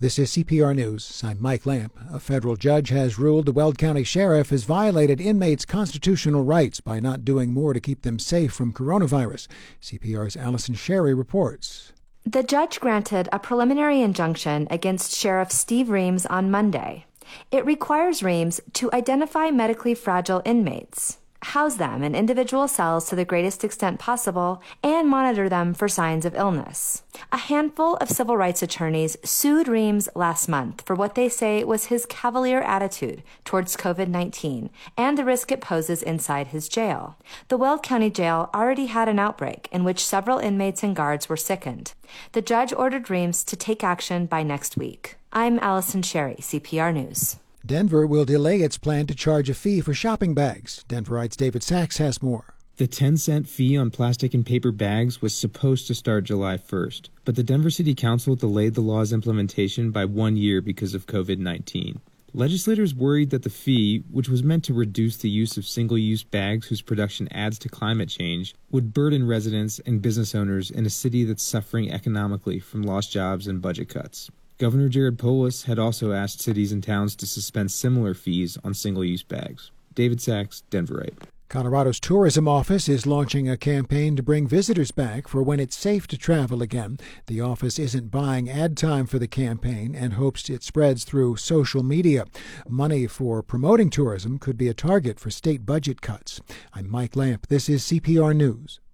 This is CPR News. I'm Mike Lamp. A federal judge has ruled the Weld County Sheriff has violated inmates' constitutional rights by not doing more to keep them safe from coronavirus. CPR's Allison Sherry reports. The judge granted a preliminary injunction against Sheriff Steve Reams on Monday. It requires Reams to identify medically fragile inmates, house them in individual cells to the greatest extent possible, and monitor them for signs of illness. A handful of civil rights attorneys sued Reams last month for what they say was his cavalier attitude towards COVID-19 and the risk it poses inside his jail. The Weld County Jail already had an outbreak in which several inmates and guards were sickened. The judge ordered Reams to take action by next week. I'm Allison Sherry, CPR News. Denver will delay its plan to charge a fee for shopping bags. Denverite's David Sachs has more. The 10-cent fee on plastic and paper bags was supposed to start July 1st, but the Denver City Council delayed the law's implementation by 1 year because of COVID-19. Legislators worried that the fee, which was meant to reduce the use of single-use bags whose production adds to climate change, would burden residents and business owners in a city that's suffering economically from lost jobs and budget cuts. Governor Jared Polis had also asked cities and towns to suspend similar fees on single-use bags. David Sachs, Denverite. Colorado's tourism office is launching a campaign to bring visitors back for when it's safe to travel again. The office isn't buying ad time for the campaign and hopes it spreads through social media. Money for promoting tourism could be a target for state budget cuts. I'm Mike Lamp. This is CPR News.